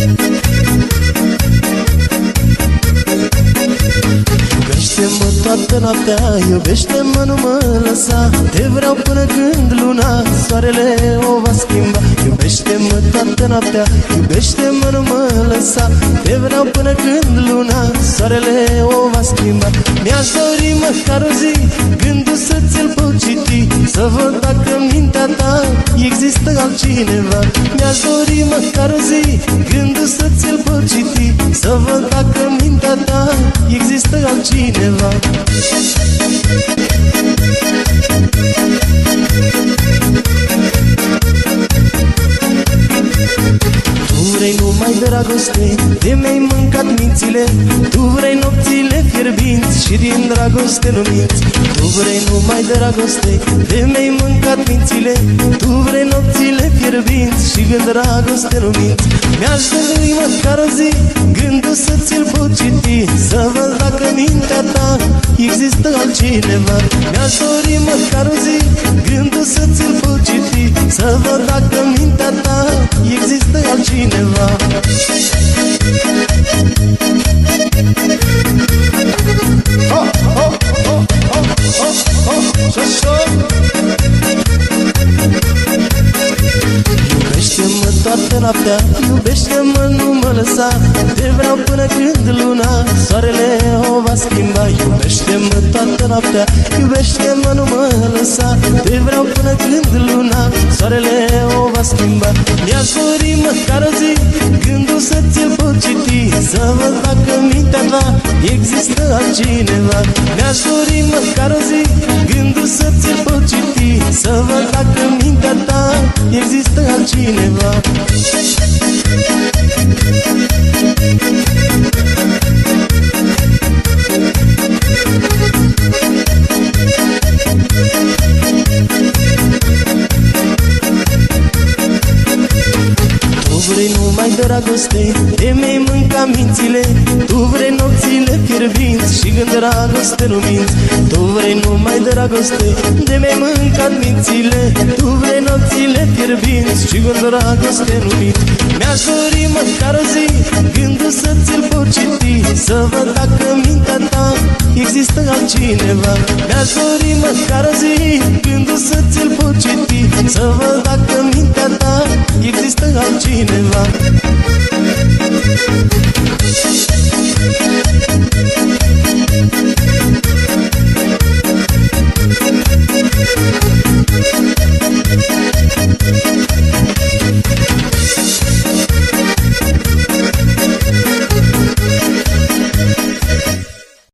Iubește-mă toată noaptea, iubește-mă, nu mă lăsa. Te vreau până când luna, soarele o va schimba. Iubește-mă toată noaptea, iubește-mă, nu mă lăsa. Te vreau până când luna, soarele o va schimba. Mi-aș dori măcar o zi, gândul să ți-l pot citi, să văd dacă în mintea ta există altcineva. Mi-aș dori măcar o zi, gândul să ți-l pot citi, să văd dacă în mintea ta există altcineva. Tu vrei numai dragoste, de mi-ai mâncat mințile. Tu vrei nopțile fierbinți și din dragoste nu minți. Tu vrei numai dragoste, de mi-ai mâncat mințile. Tu vrei nopțile fierbinți și din dragoste nu minți. Mi-aș dori măcar o zi, gândul să ți-l pot citi, să văd dacă în mintea ta există altcineva. Mi-aș dori măcar o zi, gândul să ți-l pot citi, să văd dacă în mintea ta există altcineva. Iubește-mă toată noaptea, iubește-mă, nu mă lăsa. Te vreau până când luna, soarele o va schimba. Iubește-mă toată noaptea, iubește-mă, nu mă lăsa. Te vreau până când luna, soarele o va schimba. Mi-aș dori măcar o zi, gândul să ți-l pot citi, să văd dacă în mintea ta există altcineva. Mi-aș dori măcar o zi, gândul să ți-l pot citi, să văd dacă în mintea ta există altcineva. Tu vrei numai dragoste, de mi-ai mâncat mințile. Tu vrei nopțile fierbinți și când dragoste nu minți. Tu vrei numai dragoste, de mi-ai mâncat mințile. Tu vrei nopțile fierbinți și când dragoste nu minți. Mi-aș dori măcar o zi, gândul să ți-l pot citi, să văd dacă în mintea ta există altcineva. Mi-aș dori măcar o zi, gândul să ți-l pot citi, să văd dacă în mintea ta există altcineva.